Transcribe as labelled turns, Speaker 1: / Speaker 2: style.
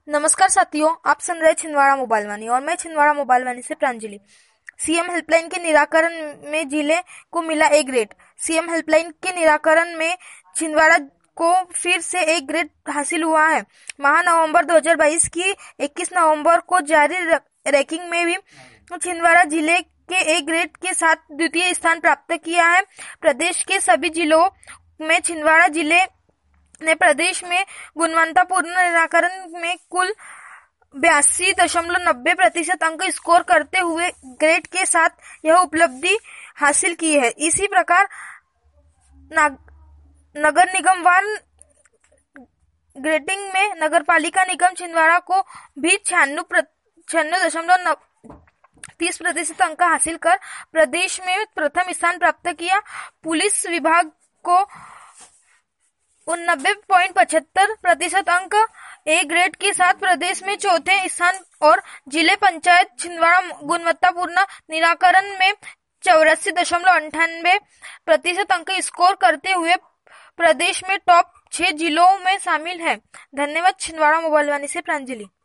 Speaker 1: नमस्कार साथियों, आप सुन रहे छिंदवाड़ा मोबाइल वाणी और मैं छिंदवाड़ा मोबाइल वाणी से प्रांजलि। सीएम हेल्पलाइन के निराकरण में जिले को मिला ए ग्रेड। सीएम हेल्पलाइन के निराकरण में छिंदवाड़ा को फिर से ए ग्रेड हासिल हुआ है। माह नवंबर 2022 की 21 नवंबर को जारी रैंकिंग में भी छिंदवाड़ा जिले के ए ग्रेड के साथ द्वितीय स्थान प्राप्त किया है। प्रदेश के सभी जिलों में छिंदवाड़ा जिले ने प्रदेश में गुणवत्तापूर्ण निराकरण में कुल 82.90% अंक स्कोर करते हुए ग्रेड के साथ यह उपलब्धि हासिल की है। इसी प्रकार नगर निगमवार ग्रेडिंग में नगरपालिका निगम छिंदवाड़ा को भी 96.30% अंक हासिल कर प्रदेश में प्रथम स्थान प्राप्त किया। पुलिस विभाग को 89.75% अंक ए ग्रेड के साथ प्रदेश में चौथे स्थान और जिले पंचायत छिंदवाड़ा गुणवत्तापूर्ण निराकरण में 84.98% अंक स्कोर करते हुए प्रदेश में टॉप 6 जिलों में शामिल है। धन्यवाद। छिंदवाड़ा मोबाइल वाणी से प्रांजलि।